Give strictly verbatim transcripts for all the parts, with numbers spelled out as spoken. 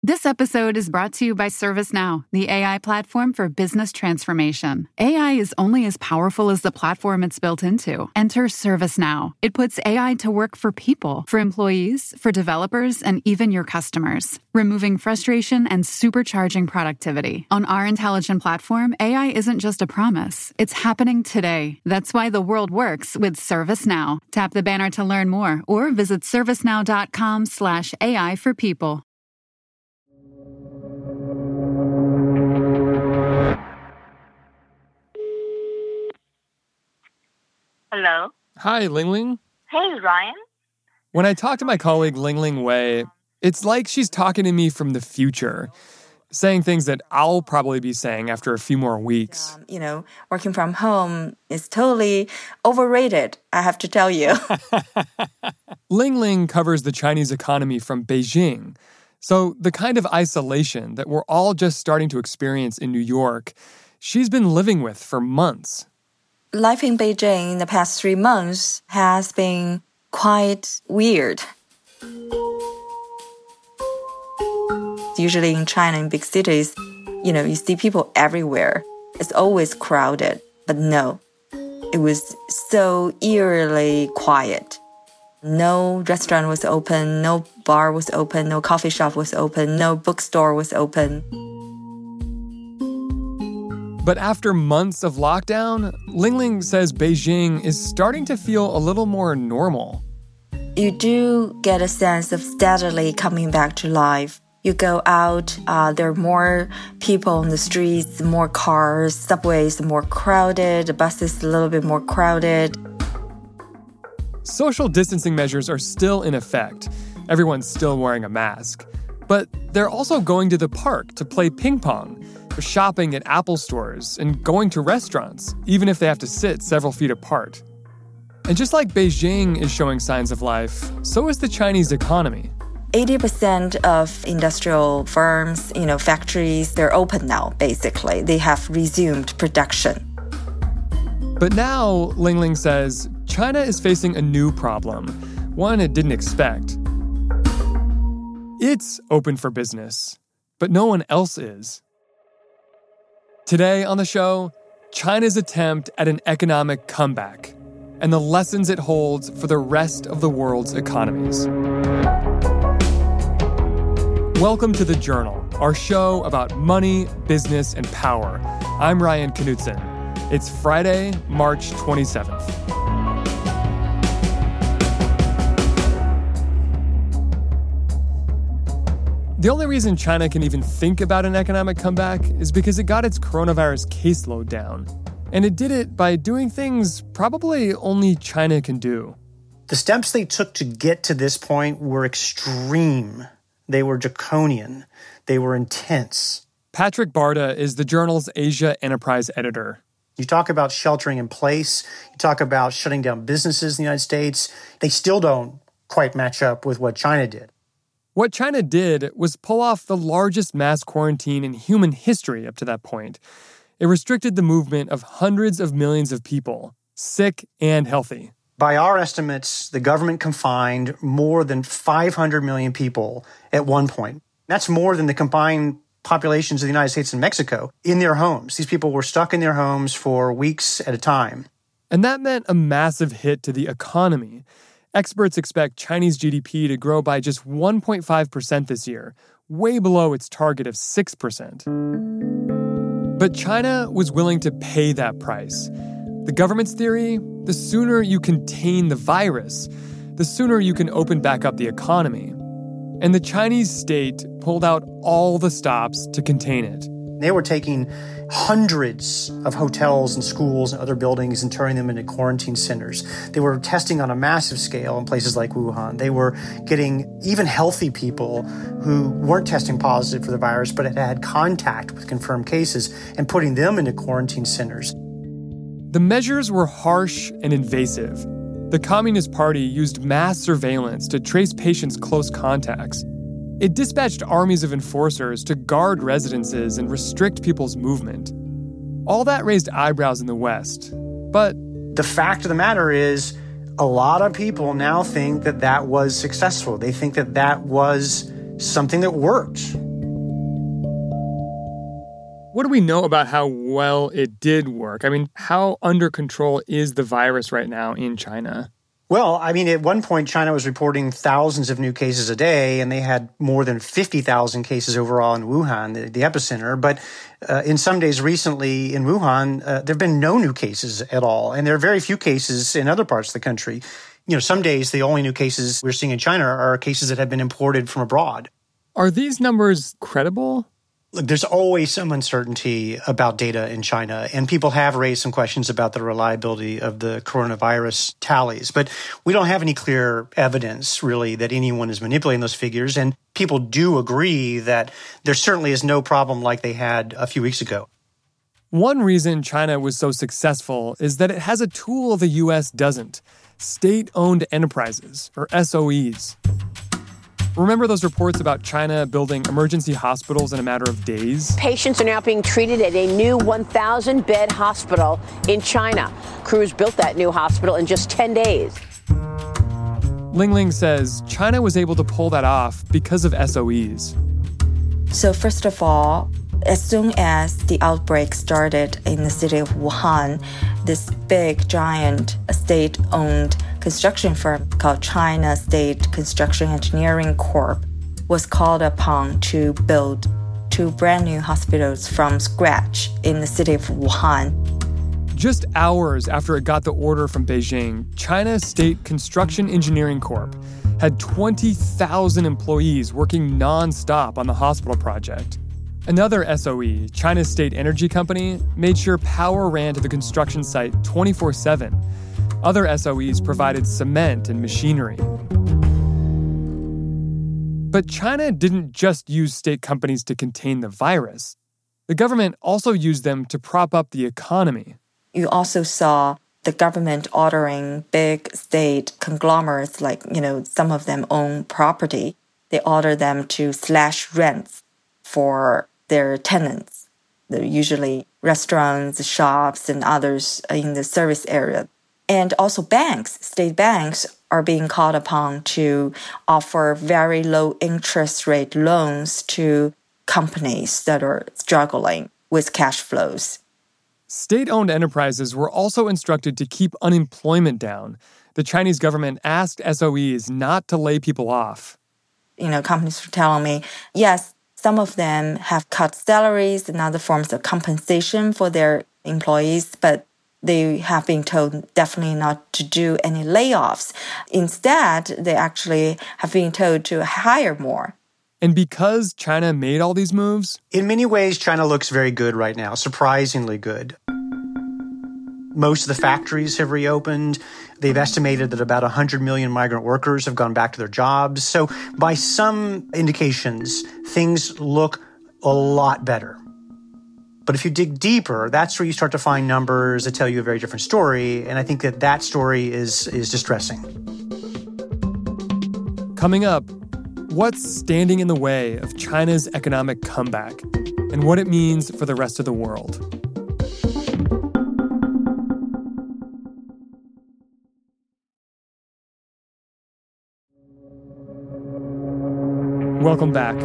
This episode is brought to you by ServiceNow, the A I platform for business transformation. A I is only as powerful as the platform it's built into. Enter ServiceNow. It puts A I to work for people, for employees, for developers, and even your customers, removing frustration and supercharging productivity. On our intelligent platform, A I isn't just a promise. It's happening today. That's why the world works with ServiceNow. Tap the banner to learn more or visit servicenow.com slash AI for people. Hello. Hi, Ling Ling. Hey, Ryan. When I talk to my colleague Ling Ling Wei, it's like she's talking to me from the future, saying things that I'll probably be saying after a few more weeks. Um, you know, working from home is totally overrated, I have to tell you. Ling Ling covers the Chinese economy from Beijing. So the kind of isolation that we're all just starting to experience in New York, she's been living with for months. Life in Beijing in the past three months has been quite weird. Usually in China, in big cities, you know, you see people everywhere. It's always crowded. But no, it was so eerily quiet. No restaurant was open, no bar was open, no coffee shop was open, no bookstore was open. But after months of lockdown, Ling Ling says Beijing is starting to feel a little more normal. You do get a sense of steadily coming back to life. You go out, uh, there are more people on the streets, more cars, subways more crowded, buses a little bit more crowded. Social distancing measures are still in effect. Everyone's still wearing a mask. But they're also going to the park to play ping pong, or shopping at Apple stores, and going to restaurants, even if they have to sit several feet apart. And just like Beijing is showing signs of life, so is the Chinese economy. eighty percent of industrial firms, you know, factories, they're open now, basically. They have resumed production. But now, Ling Ling says, China is facing a new problem, one it didn't expect. It's open for business, but no one else is. Today on the show, China's attempt at an economic comeback and the lessons it holds for the rest of the world's economies. Welcome to The Journal, our show about money, business, and power. I'm Ryan Knutson. It's Friday, March twenty-seventh. The only reason China can even think about an economic comeback is because it got its coronavirus caseload down. And it did it by doing things probably only China can do. The steps they took to get to this point were extreme. They were draconian. They were intense. Patrick Barta is the Journal's Asia Enterprise editor. You talk about sheltering in place. You talk about shutting down businesses in the United States. They still don't quite match up with what China did. What China did was pull off the largest mass quarantine in human history up to that point. It restricted the movement of hundreds of millions of people, sick and healthy. By our estimates, the government confined more than five hundred million people at one point. That's more than the combined populations of the United States and Mexico in their homes. These people were stuck in their homes for weeks at a time. And that meant a massive hit to the economy. Experts expect Chinese G D P to grow by just one point five percent this year, way below its target of six percent. But China was willing to pay that price. The government's theory, the sooner you contain the virus, the sooner you can open back up the economy. And the Chinese state pulled out all the stops to contain it. They were taking hundreds of hotels and schools and other buildings and turning them into quarantine centers. They were testing on a massive scale in places like Wuhan. They were getting even healthy people who weren't testing positive for the virus but had had contact with confirmed cases and putting them into quarantine centers. The measures were harsh and invasive. The Communist Party used mass surveillance to trace patients' close contacts. It dispatched armies of enforcers to guard residences and restrict people's movement. All that raised eyebrows in the West, but the fact of the matter is, a lot of people now think that that was successful. They think that that was something that worked. What do we know about how well it did work? I mean, how under control is the virus right now in China? Well, I mean, at one point, China was reporting thousands of new cases a day, and they had more than fifty thousand cases overall in Wuhan, the, the epicenter. But uh, in some days recently in Wuhan, uh, there have been no new cases at all. And there are very few cases in other parts of the country. You know, some days the only new cases we're seeing in China are cases that have been imported from abroad. Are these numbers credible? Look, there's always some uncertainty about data in China, and people have raised some questions about the reliability of the coronavirus tallies. But we don't have any clear evidence, really, that anyone is manipulating those figures. And people do agree that there certainly is no problem like they had a few weeks ago. One reason China was so successful is that it has a tool the U S doesn't: state-owned enterprises, or S O Es. Remember those reports about China building emergency hospitals in a matter of days? Patients are now being treated at a new one thousand bed hospital in China. Crews built that new hospital in just ten days. Ling Ling says China was able to pull that off because of S O Es. So first of all, as soon as the outbreak started in the city of Wuhan, this big, giant, state-owned construction firm called China State Construction Engineering Corp was called upon to build two brand new hospitals from scratch in the city of Wuhan. Just hours after it got the order from Beijing, China State Construction Engineering Corp had twenty thousand employees working non-stop on the hospital project. Another S O E, China State Energy Company, made sure power ran to the construction site twenty-four seven. Other S O Es provided cement and machinery. But China didn't just use state companies to contain the virus. The government also used them to prop up the economy. You also saw the government ordering big state conglomerates, like, you know, some of them own property. They order them to slash rents for their tenants. They're usually restaurants, shops, and others in the service area. And also banks, state banks, are being called upon to offer very low interest rate loans to companies that are struggling with cash flows. State-owned enterprises were also instructed to keep unemployment down. The Chinese government asked S O Es not to lay people off. You know, companies were telling me, yes, some of them have cut salaries and other forms of compensation for their employees, but they have been told definitely not to do any layoffs. Instead, they actually have been told to hire more. And because China made all these moves? In many ways, China looks very good right now, surprisingly good. Most of the factories have reopened. They've estimated that about one hundred million migrant workers have gone back to their jobs. So by some indications, things look a lot better. But if you dig deeper, that's where you start to find numbers that tell you a very different story. And I think that that story is, is distressing. Coming up, what's standing in the way of China's economic comeback and what it means for the rest of the world? Welcome back.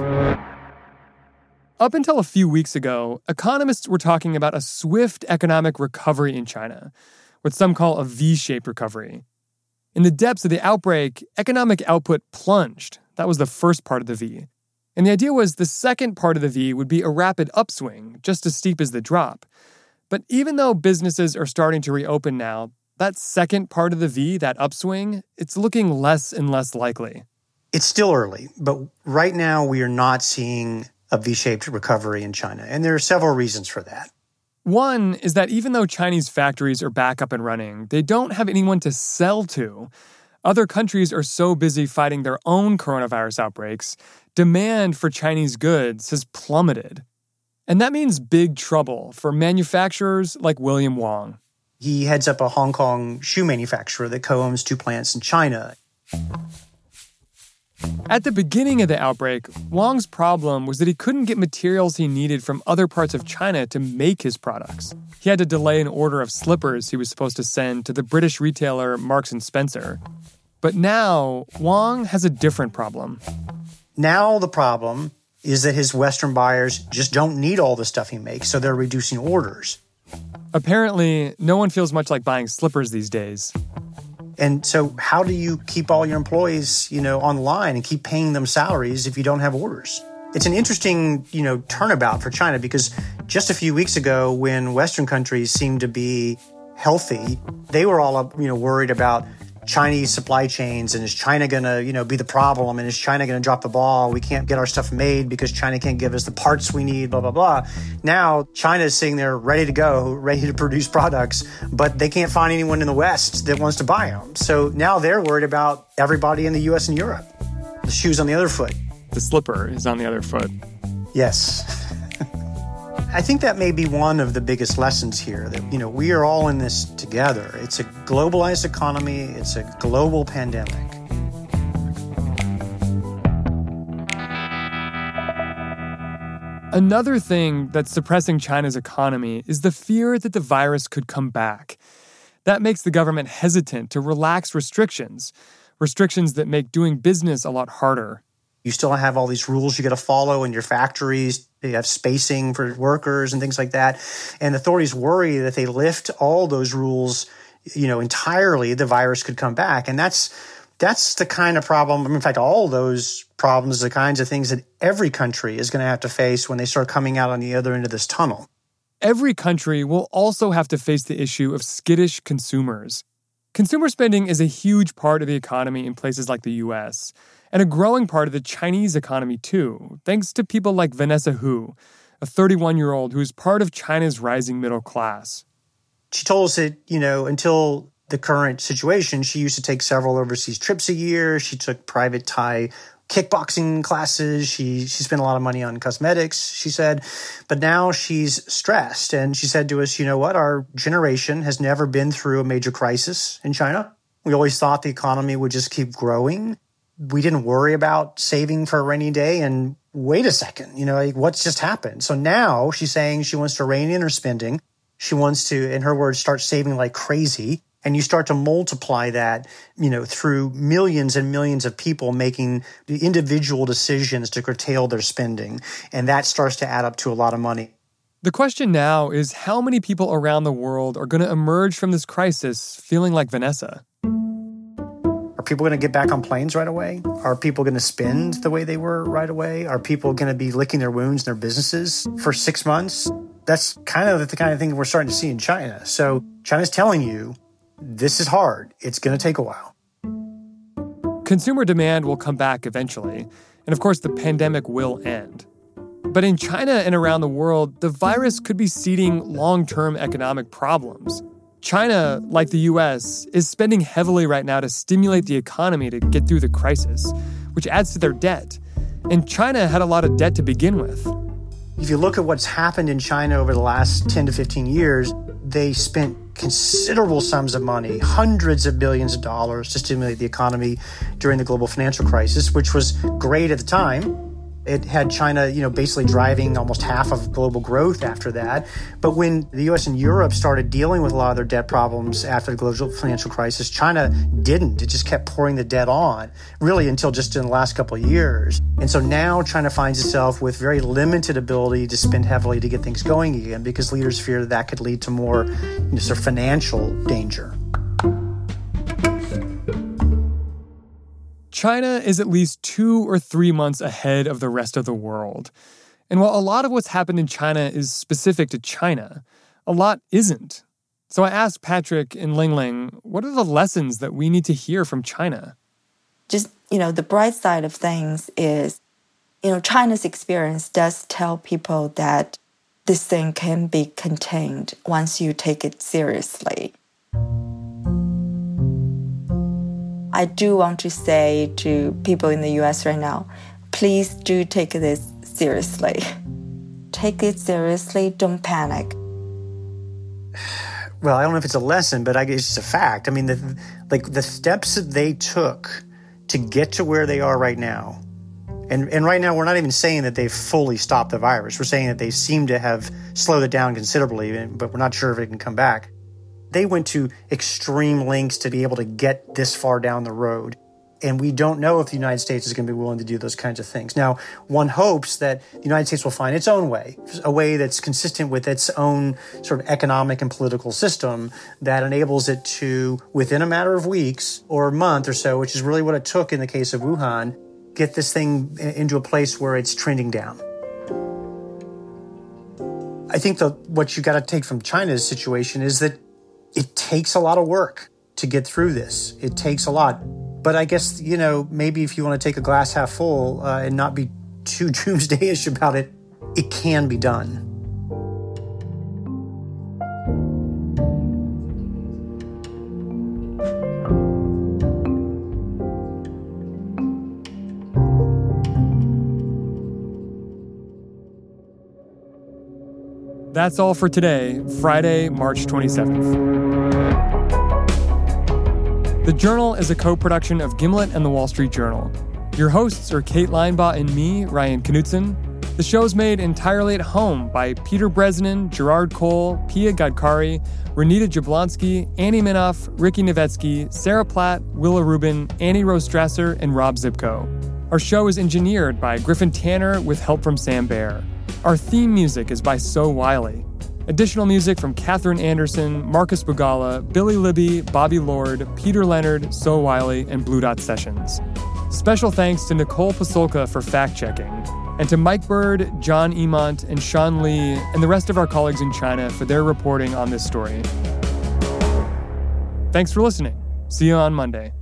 Up until a few weeks ago, economists were talking about a swift economic recovery in China, what some call a V-shaped recovery. In the depths of the outbreak, economic output plunged. That was the first part of the V. And the idea was the second part of the V would be a rapid upswing, just as steep as the drop. But even though businesses are starting to reopen now, that second part of the V, that upswing, it's looking less and less likely. It's still early, but right now we are not seeing a V-shaped recovery in China. And there are several reasons for that. One is that even though Chinese factories are back up and running, they don't have anyone to sell to. Other countries are so busy fighting their own coronavirus outbreaks, demand for Chinese goods has plummeted. And that means big trouble for manufacturers like William Wong. He heads up a Hong Kong shoe manufacturer that co-owns two plants in China. At the beginning of the outbreak, Wong's problem was that he couldn't get materials he needed from other parts of China to make his products. He had to delay an order of slippers he was supposed to send to the British retailer Marks and Spencer. But now, Wong has a different problem. Now the problem is that his Western buyers just don't need all the stuff he makes, so they're reducing orders. Apparently, no one feels much like buying slippers these days. And so how do you keep all your employees, you know, online and keep paying them salaries if you don't have orders? It's an interesting, you know, turnabout for China, because just a few weeks ago, when Western countries seemed to be healthy, they were all, you know, worried about Chinese supply chains, and is China going to, you know, be the problem? And is China going to drop the ball? We can't get our stuff made because China can't give us the parts we need, blah, blah, blah. Now, China is sitting there ready to go, ready to produce products, but they can't find anyone in the West that wants to buy them. So now they're worried about everybody in the U S and Europe. The shoe's on the other foot. The slipper is on the other foot. Yes. I think that may be one of the biggest lessons here, that, you know, we are all in this together. It's a globalized economy. It's a global pandemic. Another thing that's suppressing China's economy is the fear that the virus could come back. That makes the government hesitant to relax restrictions, restrictions that make doing business a lot harder. You still have all these rules you got to follow in your factories. You have spacing for workers and things like that. And authorities worry that if they lift all those rules, you know, entirely, the virus could come back. And that's that's the kind of problem. I mean, in fact, all those problems are the kinds of things that every country is going to have to face when they start coming out on the other end of this tunnel. Every country will also have to face the issue of skittish consumers. Consumer spending is a huge part of the economy in places like the U S, and a growing part of the Chinese economy too, thanks to people like Vanessa Hu, a thirty-one-year-old who's part of China's rising middle class. She told us that, you know, until the current situation, she used to take several overseas trips a year. She took private Thai kickboxing classes. She she spent a lot of money on cosmetics, she said. But now she's stressed. And she said to us, you know what, our generation has never been through a major crisis in China. We always thought the economy would just keep growing. We didn't worry about saving for a rainy day. And wait a second, you know, like, what's just happened? So now she's saying she wants to rein in her spending. She wants to, in her words, start saving like crazy. And you start to multiply that, you know, through millions and millions of people making the individual decisions to curtail their spending. And that starts to add up to a lot of money. The question now is how many people around the world are going to emerge from this crisis feeling like Vanessa? Are people going to get back on planes right away? Are people going to spend the way they were right away? Are people going to be licking their wounds in their businesses for six months? That's kind of the kind of thing we're starting to see in China. So China's telling you, this is hard. It's going to take a while. Consumer demand will come back eventually. And of course, the pandemic will end. But in China and around the world, the virus could be seeding long-term economic problems. China, like the U S, is spending heavily right now to stimulate the economy to get through the crisis, which adds to their debt. And China had a lot of debt to begin with. If you look at what's happened in China over the last ten to fifteen years, they spent considerable sums of money, hundreds of billions of dollars to stimulate the economy during the global financial crisis, which was great at the time. It had China, you know, basically driving almost half of global growth after that. But when the U S and Europe started dealing with a lot of their debt problems after the global financial crisis, China didn't. It just kept pouring the debt on, really until just in the last couple of years. And so now China finds itself with very limited ability to spend heavily to get things going again, because leaders fear that that could lead to more, you know, sort of financial danger. China is at least two or three months ahead of the rest of the world. And while a lot of what's happened in China is specific to China, a lot isn't. So I asked Patrick and Ling Ling, what are the lessons that we need to hear from China? Just, you know, the bright side of things is, you know, China's experience does tell people that this thing can be contained once you take it seriously. I do want to say to people in the U S right now, please do take this seriously. Take it seriously, don't panic. Well, I don't know if it's a lesson, but I guess it's a fact. I mean, the, like the steps that they took to get to where they are right now, and, and right now we're not even saying that they've fully stopped the virus. We're saying that they seem to have slowed it down considerably, but we're not sure if it can come back. They went to extreme lengths to be able to get this far down the road. And we don't know if the United States is going to be willing to do those kinds of things. Now, one hopes that the United States will find its own way, a way that's consistent with its own sort of economic and political system that enables it to, within a matter of weeks or a month or so, which is really what it took in the case of Wuhan, get this thing into a place where it's trending down. I think that what you got to take from China's situation is that it takes a lot of work to get through this. It takes a lot. But I guess, you know, maybe if you want to take a glass half full uh, and not be too doomsday-ish about it, it can be done. That's all for today, Friday, March twenty-seventh. The Journal is a co-production of Gimlet and The Wall Street Journal. Your hosts are Kate Linebaugh and me, Ryan Knutson. The show's made entirely at home by Peter Bresnan, Gerard Cole, Pia Gadkari, Renita Jablonski, Annie Minoff, Ricky Novetsky, Sarah Platt, Willa Rubin, Annie Rose Strasser, and Rob Zipko. Our show is engineered by Griffin Tanner with help from Sam Baer. Our theme music is by So Wiley. Additional music from Catherine Anderson, Marcus Bugala, Billy Libby, Bobby Lord, Peter Leonard, So Wiley, and Blue Dot Sessions. Special thanks to Nicole Pasolka for fact-checking, and to Mike Bird, John Emont, and Sean Lee, and the rest of our colleagues in China for their reporting on this story. Thanks for listening. See you on Monday.